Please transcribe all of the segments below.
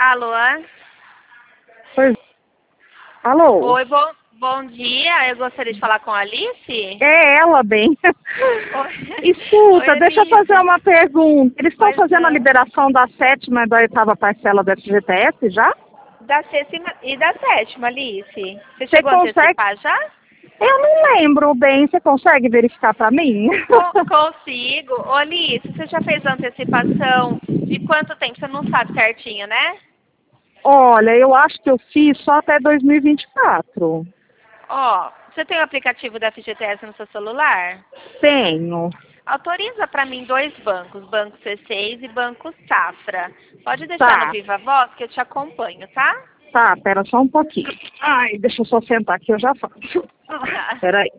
Alô? Pois. Alô? Oi, bom dia. Eu gostaria de falar com a Alice. É ela, bem. Oi, Escuta, Oi, deixa eu fazer Alice. uma pergunta. Eles estão Pois fazendo a não. liberação da 7ª e da 8ª parcela do FGTS já? Da sexta e da sétima, Alice. Você Você chegou a consegue? antecipar já? Eu não lembro bem. Você consegue verificar para mim? Consigo. Ô, Alice, você já fez a antecipação de quanto tempo? Você não sabe certinho, né? Olha, eu acho que eu fiz só até 2024. Ó, você tem o aplicativo da FGTS no seu celular? Tenho. Autoriza para mim 2 bancos, Banco C6 e Banco Safra. Pode deixar no Tá, Viva Voz que eu te acompanho, tá? tá, pera só um pouquinho. Ai, deixa eu só sentar aqui, eu já faço. Tá. Peraí.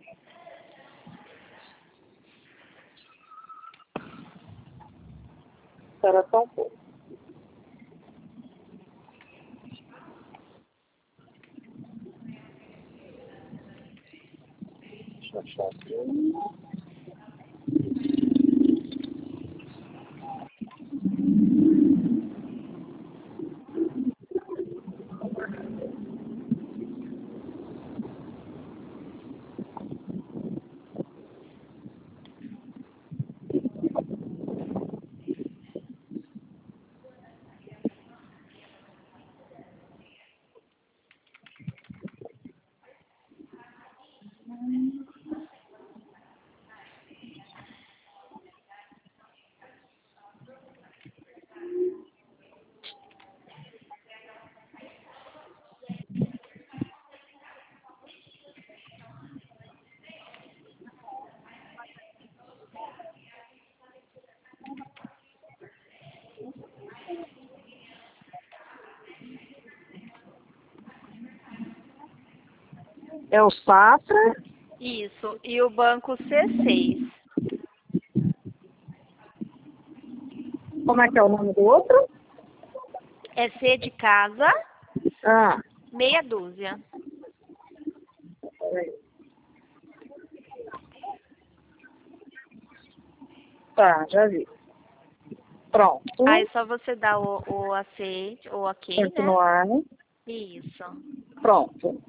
Espera só um pouco. Deixa eu achar aqui. É o Safra. Isso. E o Banco C6. Como é que é o nome do outro? É C de casa, Ah, meia dúzia. peraí. Tá, já vi. Pronto. Aí só você dá o aceite, ou ok, né? Continuar. Isso. Pronto.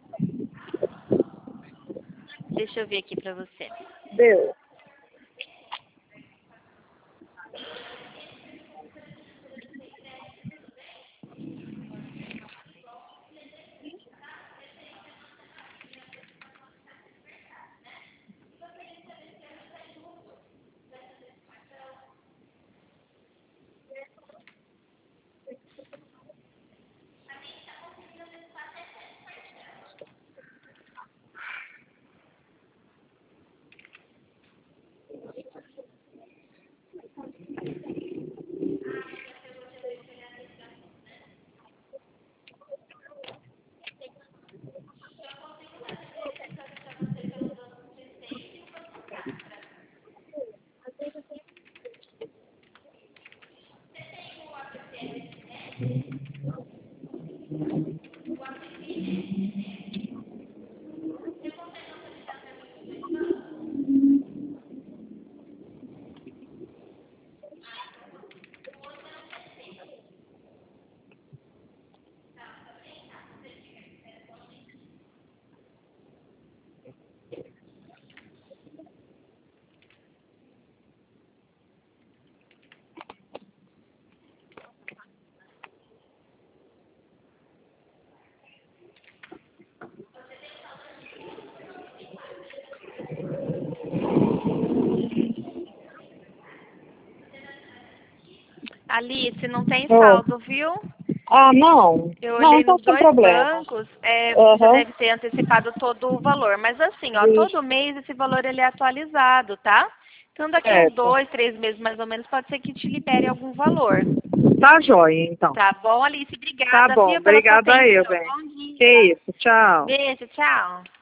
Deixa eu ver aqui pra você. Deu. Alice, não tem Oh. saldo, viu? Ah, não. Eu Não, olhei então nos sem 2 problema. bancos, você Aham. deve ter antecipado todo o valor. Mas assim, ó, todo Isso. mês esse valor ele é atualizado, tá? Então daqui uns Certo. 2, 3 meses mais ou menos pode ser que te libere algum valor. Tá joia, então. Tá bom, Alice? Tá Obrigada, bom. viu, pela sua Obrigada atenção. eu, bem. Bom dia. Que isso. Tchau. Beijo, tchau.